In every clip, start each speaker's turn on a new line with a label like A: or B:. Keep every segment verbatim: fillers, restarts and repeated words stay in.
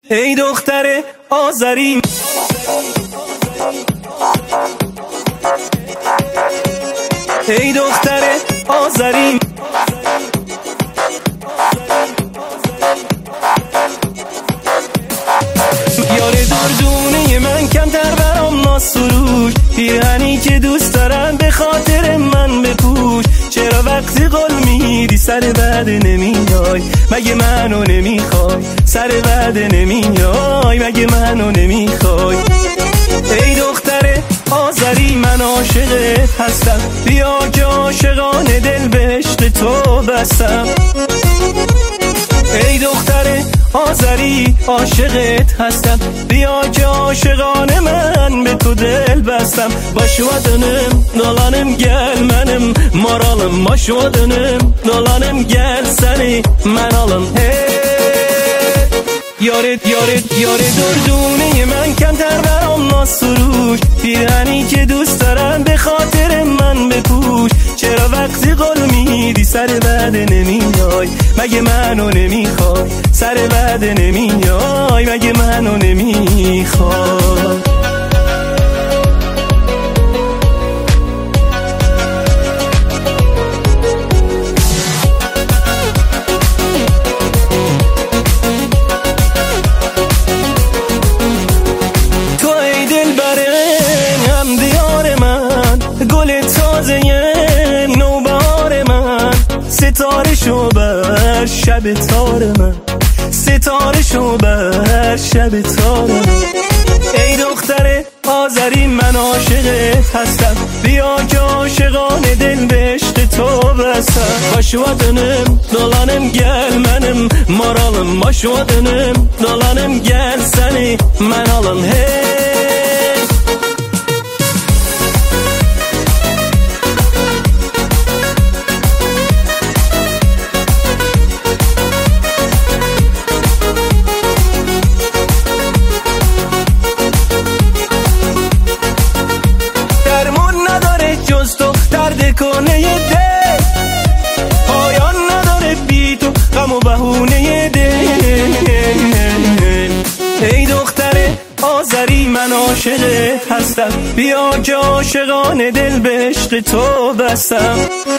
A: ای دختر آذری، ای دختر آذری، یار دردونه من کمتر برام ناسروش، پیرهنی که دوست دارم به خاطر من بپوش. چرا وقتی قول میدی سر وعده نمیای؟ مگه منو نمیخوای؟ سر وعده نمیای؟ مگه منو نمیخوای؟ ای دختر آذری، من عاشقت هستم، بیا که عاشقانه دل به عشق تو بستم. ای دختر آذری، عاشقت هستم، بیا که عاشقانه من به تو دل bastım. Başvadanım, dolanım gelmenim, moralım başvadanım, dolanım gel seni men alım. Hey Yaret yaret yaret durdune من کمتر برام ناسروش، پیرهنی که دوست دارم به خاطر من بپوش. چرا وقتی قول میدی سر وعده نمیای؟ مگه منو نمیخوای؟ سر وعده نمیای؟ مگه منو نمیخوای؟ ستاره شو بر شب تار من، ستاره شو بر شب تار من. ای دختر آذری، من عاشقت هستم، بیا که عاشقانه دل به عشق تو بستم. Başvadanım, dolanım gelmenim, moralım başvadanım, dolanım gel seni men alım. Hey کنه دل، پایان نداره بی تو غم و بهونه دل. ای دختر آذری، من عاشقت هستم، بیا که عاشقانه دل به عشق تو بستم.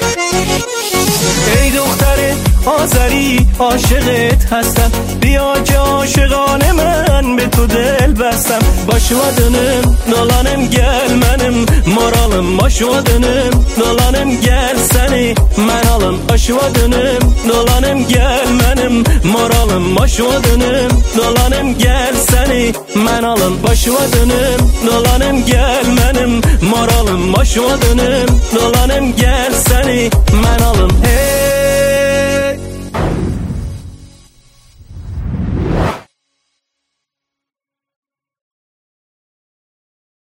A: ای دختر آذری، عاشقت هستم، بیا که عاشقانه من به تو دل bastım. Başvadanım, dolanım gelmenim, moralım başvadanım, dolanım gel seni men alım. Başvadanım, dolanım gelmenim, moralım başvadanım, dolanım gel seni men alım. Başvadanım, dolanım gelmenim, moralım başvadanım, dolanım gel seni men